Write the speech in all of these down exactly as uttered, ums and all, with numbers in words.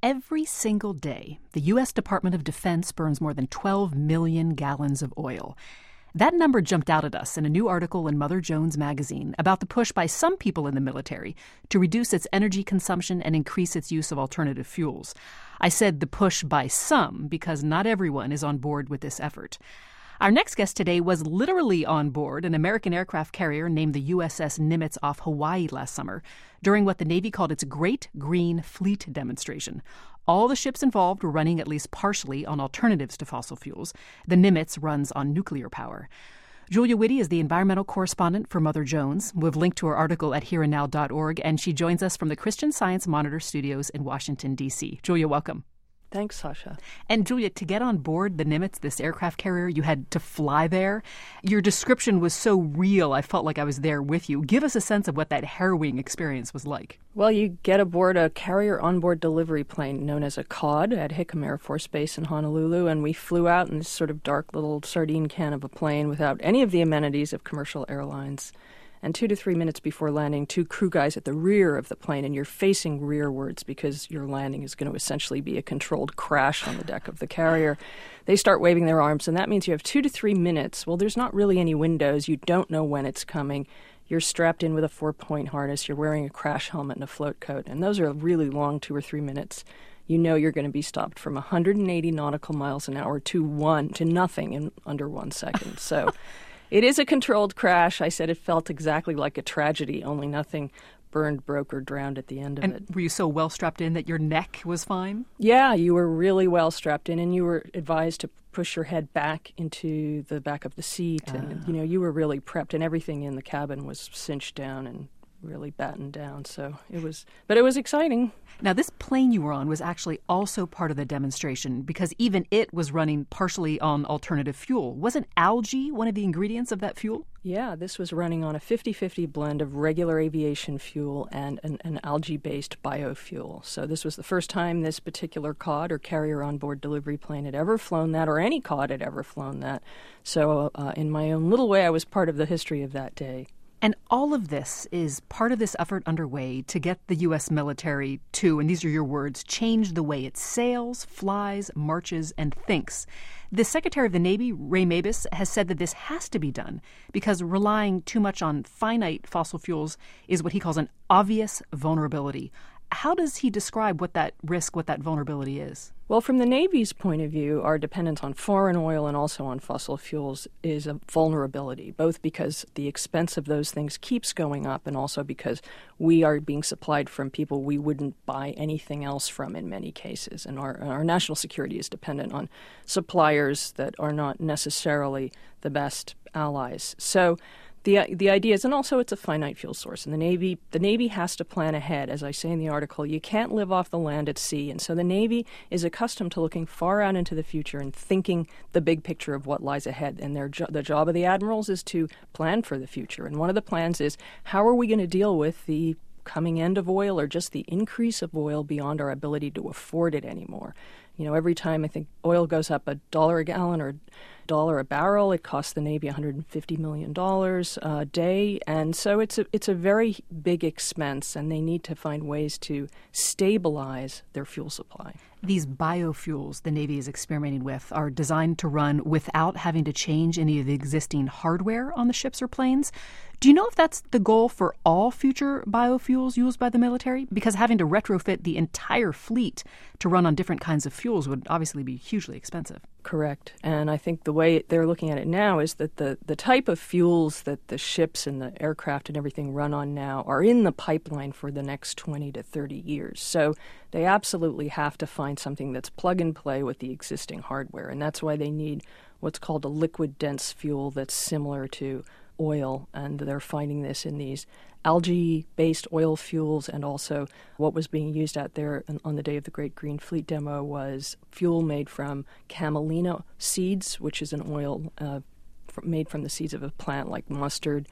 Every single day, the U S Department of Defense burns more than twelve million gallons of oil. That number jumped out at us in a new article in Mother Jones magazine about the push by some people in the military to reduce its energy consumption and increase its use of alternative fuels. I said the push by some because not everyone is on board with this effort. Our next guest today was literally on board an American aircraft carrier named the U S S Nimitz off Hawaii last summer during what the Navy called its Great Green Fleet demonstration. All the ships involved were running at least partially on alternatives to fossil fuels. The Nimitz runs on nuclear power. Julia Witte is the environmental correspondent for Mother Jones. We've linked to her article at here and now dot org, and she joins us from the Christian Science Monitor studios in Washington, D C. Julia, welcome. Thanks, Sasha. And Julia, to get on board the Nimitz, this aircraft carrier, you had to fly there. Your description was so real, I felt like I was there with you. Give us a sense of what that harrowing experience was like. Well, you get aboard a carrier onboard delivery plane known as a C O D at Hickam Air Force Base in Honolulu, and we flew out in this sort of dark little sardine can of a plane without any of the amenities of commercial airlines. And two to three minutes before landing, two crew guys at the rear of the plane, and you're facing rearwards because your landing is going to essentially be a controlled crash on the deck of the carrier. They start waving their arms, and that means you have two to three minutes. Well, there's not really any windows. You don't know when it's coming. You're strapped in with a four-point harness. You're wearing a crash helmet and a float coat, and those are really long two or three minutes. You know you're going to be stopped from one hundred eighty nautical miles an hour to one to nothing in under one second. So it is a controlled crash. I said it felt exactly like a tragedy, only nothing burned, broke, or drowned at the end of and it. Were you so well strapped in that your neck was fine? Yeah, you were really well strapped in, and you were advised to push your head back into the back of the seat. Uh. And, you know, you were really prepped, and everything in the cabin was cinched down and really battened down. So it was, but it was exciting. Now, this plane you were on was actually also part of the demonstration because even it was running partially on alternative fuel. Wasn't algae one of the ingredients of that fuel? Yeah, this was running on a fifty-fifty blend of regular aviation fuel and an, an algae-based biofuel. So this was the first time this particular C O D or carrier onboard delivery plane had ever flown that, or any C O D had ever flown that. So uh, in my own little way, I was part of the history of that day. And all of this is part of this effort underway to get the U S military to, and these are your words, change the way it sails, flies, marches, and thinks. The Secretary of the Navy, Ray Mabus, has said that this has to be done because relying too much on finite fossil fuels is what he calls an obvious vulnerability. How does he describe what that risk, what that vulnerability is? Well, from the Navy's point of view, our dependence on foreign oil and also on fossil fuels is a vulnerability, both because the expense of those things keeps going up and also because we are being supplied from people we wouldn't buy anything else from in many cases. And our, our national security is dependent on suppliers that are not necessarily the best allies. So The the idea is, and also it's a finite fuel source, and the Navy the Navy has to plan ahead. As I say in the article, you can't live off the land at sea, and so the Navy is accustomed to looking far out into the future and thinking the big picture of what lies ahead. And their jo- the job of the admirals is to plan for the future. And one of the plans is, how are we going to deal with the coming end of oil or just the increase of oil beyond our ability to afford it anymore? You know, every time I think oil goes up a dollar a gallon or dollar a barrel, it costs the Navy one hundred fifty million dollars a day. And so it's a, it's a very big expense, and they need to find ways to stabilize their fuel supply. These biofuels the Navy is experimenting with are designed to run without having to change any of the existing hardware on the ships or planes. Do you know if that's the goal for all future biofuels used by the military? Because having to retrofit the entire fleet to run on different kinds of fuels would obviously be hugely expensive. Correct. And I think the way they're looking at it now is that the, the type of fuels that the ships and the aircraft and everything run on now are in the pipeline for the next twenty to thirty years. So they absolutely have to find something that's plug and play with the existing hardware. And that's why they need what's called a liquid dense fuel that's similar to oil. And they're finding this in these algae-based oil fuels, and also what was being used out there on the day of the Great Green Fleet demo was fuel made from camelina seeds, which is an oil uh, made from the seeds of a plant like mustard.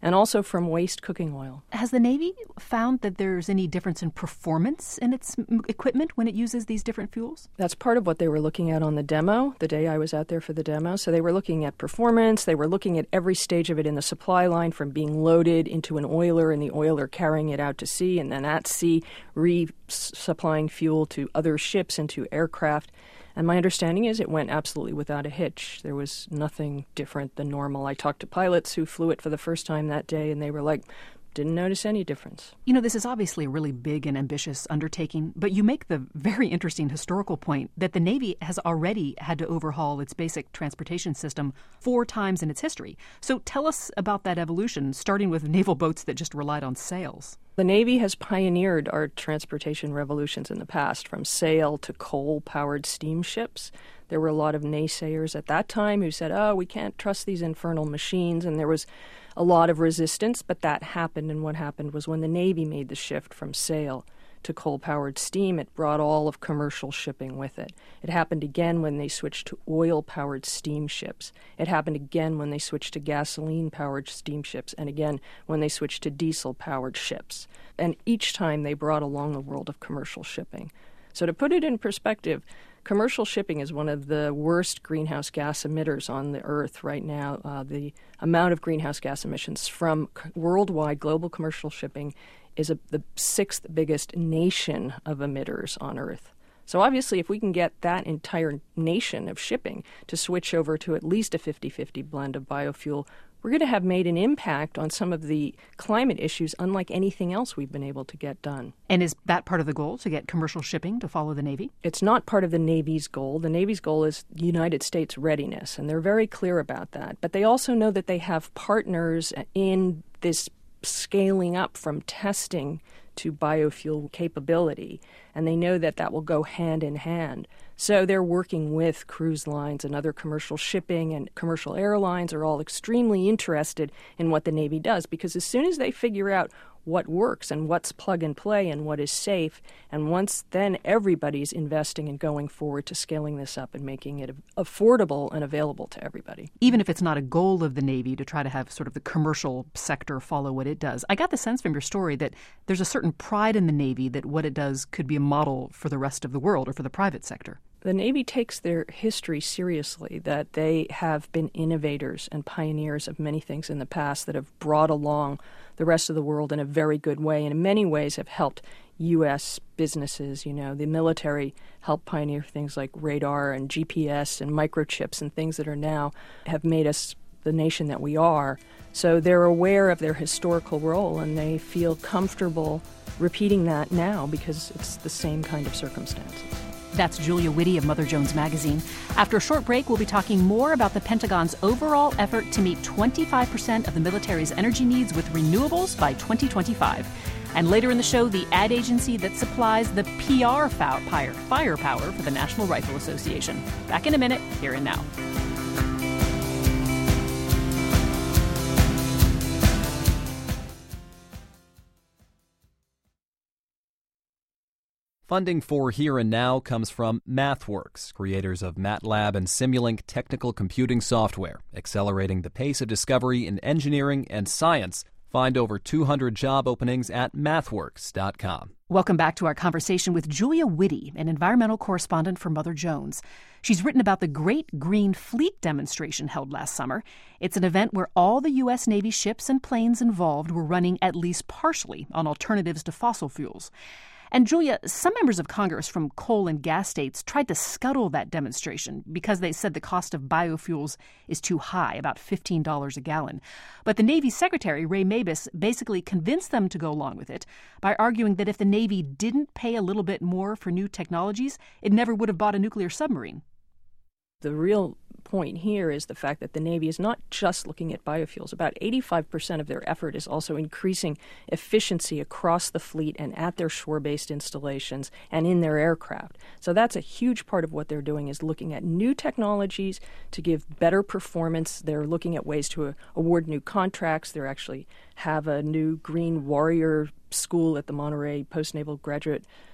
and also from waste cooking oil. Has the Navy found that there's any difference in performance in its equipment when it uses these different fuels? That's part of what they were looking at on the demo, the day I was out there for the demo. So they were looking at performance. They were looking at every stage of it in the supply line, from being loaded into an oiler and the oiler carrying it out to sea, and then at sea resupplying fuel to other ships and to aircraft. And my understanding is it went absolutely without a hitch. There was nothing different than normal. I talked to pilots who flew it for the first time that day, and they were like, didn't notice any difference. You know, this is obviously a really big and ambitious undertaking, but you make the very interesting historical point that the Navy has already had to overhaul its basic transportation system four times in its history. So tell us about that evolution, starting with naval boats that just relied on sails. The Navy has pioneered our transportation revolutions in the past, from sail to coal-powered steamships. There were a lot of naysayers at that time who said, oh, we can't trust these infernal machines, and there was a lot of resistance, but that happened, and what happened was when the Navy made the shift from sail to coal-powered steam, it brought all of commercial shipping with it. It happened again when they switched to oil-powered steamships. It happened again when they switched to gasoline-powered steamships, and again when they switched to diesel-powered ships. And each time they brought along the world of commercial shipping. So to put it in perspective, commercial shipping is one of the worst greenhouse gas emitters on the Earth right now. Uh, the amount of greenhouse gas emissions from c- worldwide global commercial shipping is a, the sixth biggest nation of emitters on Earth. So obviously, if we can get that entire nation of shipping to switch over to at least a fifty-fifty blend of biofuel, we're going to have made an impact on some of the climate issues unlike anything else we've been able to get done. And is that part of the goal, to get commercial shipping to follow the Navy? It's not part of the Navy's goal. The Navy's goal is United States readiness, and they're very clear about that. But they also know that they have partners in this scaling up from testing to biofuel capability, and they know that that will go hand in hand. So they're working with cruise lines and other commercial shipping, and commercial airlines are all extremely interested in what the Navy does, because as soon as they figure out what works and what's plug and play and what is safe, and once then everybody's investing and going forward to scaling this up and making it affordable and available to everybody. Even if it's not a goal of the Navy to try to have sort of the commercial sector follow what it does. I got the sense from your story that there's a certain pride in the Navy that what it does could be a model for the rest of the world or for the private sector. The Navy takes their history seriously, that they have been innovators and pioneers of many things in the past that have brought along the rest of the world in a very good way, and in many ways have helped U S businesses. You know, the military helped pioneer things like radar and G P S and microchips and things that are now have made us the nation that we are. So they're aware of their historical role, and they feel comfortable repeating that now because it's the same kind of circumstances. That's Julia Whitty of Mother Jones Magazine. After a short break, we'll be talking more about the Pentagon's overall effort to meet twenty-five percent of the military's energy needs with renewables by twenty twenty-five. And later in the show, the ad agency that supplies the P R firepower for the National Rifle Association. Back in a minute, Here and Now. Funding for Here and Now comes from MathWorks, creators of MATLAB and Simulink technical computing software, accelerating the pace of discovery in engineering and science. Find over two hundred job openings at mathworks dot com. Welcome back to our conversation with Julia Whitty, an environmental correspondent for Mother Jones. She's written about the Great Green Fleet demonstration held last summer. It's an event where all the U S. Navy ships and planes involved were running at least partially on alternatives to fossil fuels. And Julia, some members of Congress from coal and gas states tried to scuttle that demonstration because they said the cost of biofuels is too high, about fifteen dollars a gallon. But the Navy Secretary, Ray Mabus, basically convinced them to go along with it by arguing that if the Navy didn't pay a little bit more for new technologies, it never would have bought a nuclear submarine. The real point here is the fact that the Navy is not just looking at biofuels. About eighty-five percent of their effort is also increasing efficiency across the fleet and at their shore-based installations and in their aircraft. So that's a huge part of what they're doing, is looking at new technologies to give better performance. They're looking at ways to uh, award new contracts. They actually have a new Green Warrior School at the Monterey Post-Naval Graduate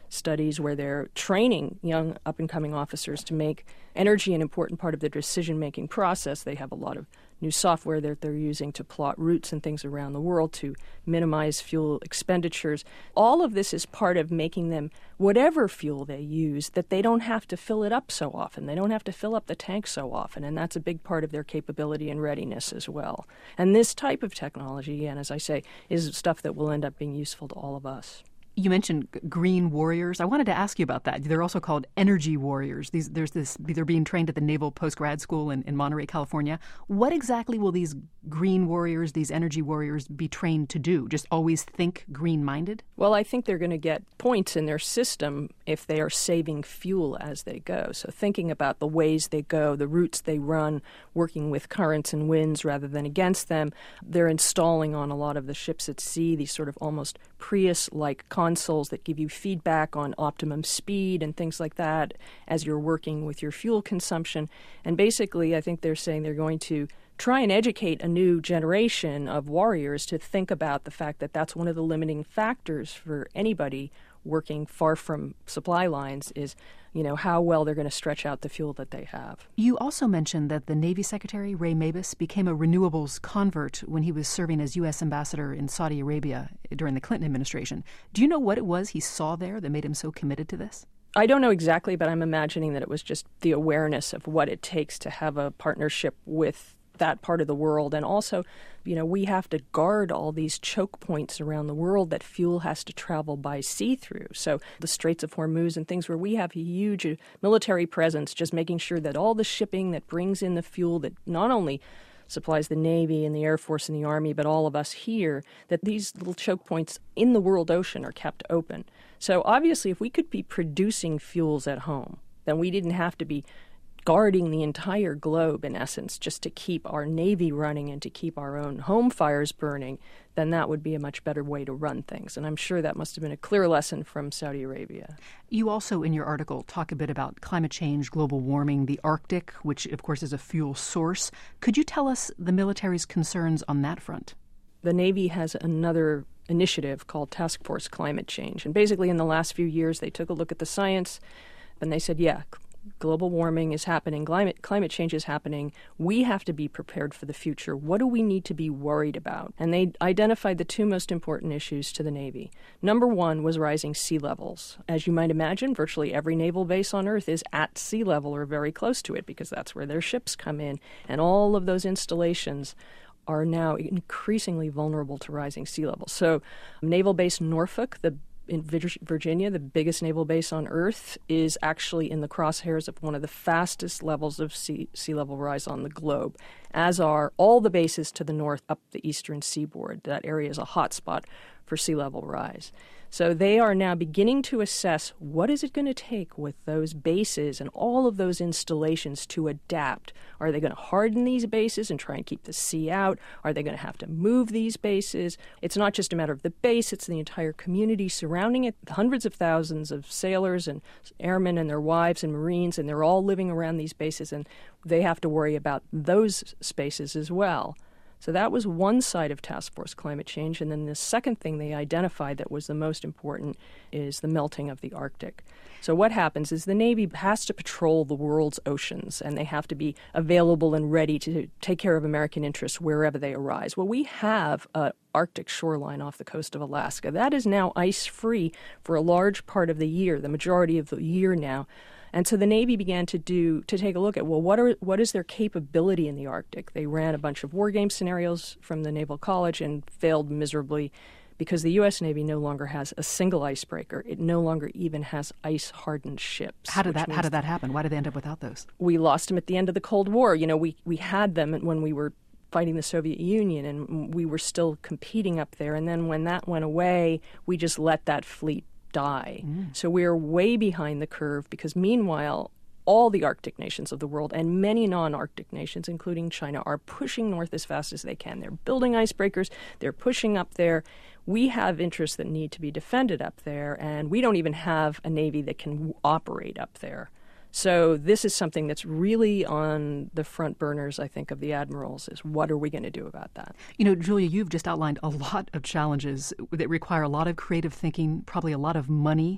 studies where they're training young up-and-coming officers to make energy an important part of the decision-making process. They have a lot of new software that they're using to plot routes and things around the world to minimize fuel expenditures. All of this is part of making them, whatever fuel they use, that they don't have to fill it up so often. They don't have to fill up the tank so often, and that's a big part of their capability and readiness as well. And this type of technology, and as I say, is stuff that will end up being useful to all of us. You mentioned green warriors. I wanted to ask you about that. They're also called energy warriors. These, there's this. They're being trained at the Naval Postgrad School in, in Monterey, California. What exactly will these green warriors, these energy warriors, be trained to do? Just always think green-minded? Well, I think they're going to get points in their system if they are saving fuel as they go. So thinking about the ways they go, the routes they run, working with currents and winds rather than against them. They're installing on a lot of the ships at sea these sort of almost Prius-like consoles that give you feedback on optimum speed and things like that as you're working with your fuel consumption. And basically, I think they're saying they're going to try and educate a new generation of warriors to think about the fact that that's one of the limiting factors for anybody working far from supply lines is, you know, how well they're going to stretch out the fuel that they have. You also mentioned that the Navy Secretary, Ray Mabus, became a renewables convert when he was serving as U S ambassador in Saudi Arabia during the Clinton administration. Do you know what it was he saw there that made him so committed to this? I don't know exactly, but I'm imagining that it was just the awareness of what it takes to have a partnership with that part of the world. And also, you know, we have to guard all these choke points around the world that fuel has to travel by sea through. So the Straits of Hormuz and things where we have a huge military presence, just making sure that all the shipping that brings in the fuel that not only supplies the Navy and the Air Force and the Army, but all of us here, that these little choke points in the world ocean are kept open. So obviously, if we could be producing fuels at home, then we didn't have to be guarding the entire globe, in essence, just to keep our Navy running and to keep our own home fires burning, then that would be a much better way to run things. And I'm sure that must have been a clear lesson from Saudi Arabia. You also, in your article, talk a bit about climate change, global warming, the Arctic, which, of course, is a fuel source. Could you tell us the military's concerns on that front? The Navy has another initiative called Task Force Climate Change. And basically, in the last few years, they took a look at the science and they said, yeah, global warming is happening, climate climate change is happening. We have to be prepared for the future. What do we need to be worried about? And they identified the two most important issues to the Navy. Number one was rising sea levels. As you might imagine, virtually every naval base on Earth is at sea level or very close to it because that's where their ships come in. And all of those installations are now increasingly vulnerable to rising sea levels. So Naval Base Norfolk, the in Virginia, the biggest naval base on Earth, is actually in the crosshairs of one of the fastest levels of sea, sea level rise on the globe, as are all the bases to the north up the eastern seaboard. That area is a hot spot for sea level rise. So they are now beginning to assess what is it going to take with those bases and all of those installations to adapt. Are they going to harden these bases and try and keep the sea out? Are they going to have to move these bases? It's not just a matter of the base, it's the entire community surrounding it, hundreds of thousands of sailors and airmen and their wives and Marines, and they're all living around these bases, and they have to worry about those spaces as well. So that was one side of Task Force Climate Change. And then the second thing they identified that was the most important is the melting of the Arctic. So what happens is the Navy has to patrol the world's oceans, and they have to be available and ready to take care of American interests wherever they arise. Well, we have an Arctic shoreline off the coast of Alaska. That is now ice-free for a large part of the year, the majority of the year now. And so the Navy began to do to take a look at, well, what are what is their capability in the Arctic? They ran a bunch of war game scenarios from the Naval College and failed miserably because the U S Navy no longer has a single icebreaker. It no longer even has ice-hardened ships. How did that How did that happen? Why did they end up without those? We lost them at the end of the Cold War. You know, we we had them when we were fighting the Soviet Union, and we were still competing up there. And then when that went away, we just let that fleet die. Mm. So we're way behind the curve because meanwhile, all the Arctic nations of the world and many non-Arctic nations, including China, are pushing north as fast as they can. They're building icebreakers. They're pushing up there. We have interests that need to be defended up there, and we don't even have a Navy that can operate up there. So this is something that's really on the front burners, I think, of the admirals, is what are we going to do about that? You know, Julia, you've just outlined a lot of challenges that require a lot of creative thinking, probably a lot of money.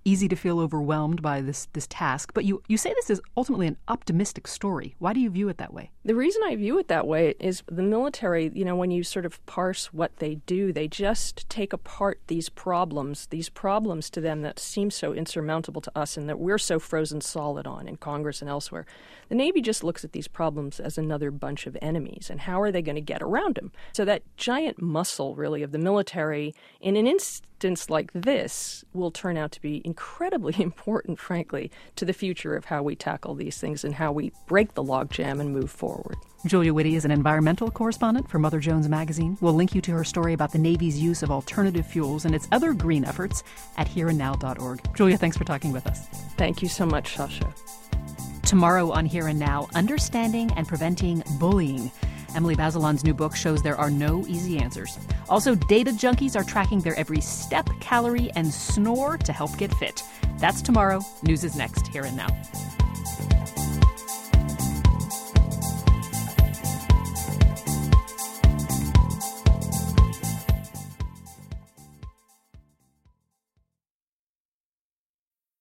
easy to feel overwhelmed by this, this task, but you, you say this is ultimately an optimistic story. Why do you view it that way? The reason I view it that way is the military, you know, when you sort of parse what they do, they just take apart these problems, these problems to them that seem so insurmountable to us and that we're so frozen solid on in Congress and elsewhere. The Navy just looks at these problems as another bunch of enemies, and how are they going to get around them? So that giant muscle, really, of the military, in an instance like this, will turn out to be incredibly important, frankly, to the future of how we tackle these things and how we break the logjam and move forward. Julia Witte is an environmental correspondent for Mother Jones Magazine. We'll link you to her story about the Navy's use of alternative fuels and its other green efforts at here and now dot org. Julia, thanks for talking with us. Thank you so much, Sasha. Tomorrow on Here and Now, Understanding and Preventing Bullying. Emily Bazelon's new book shows there are no easy answers. Also, data junkies are tracking their every step, calorie, and snore to help get fit. That's tomorrow. News is next, Here and Now.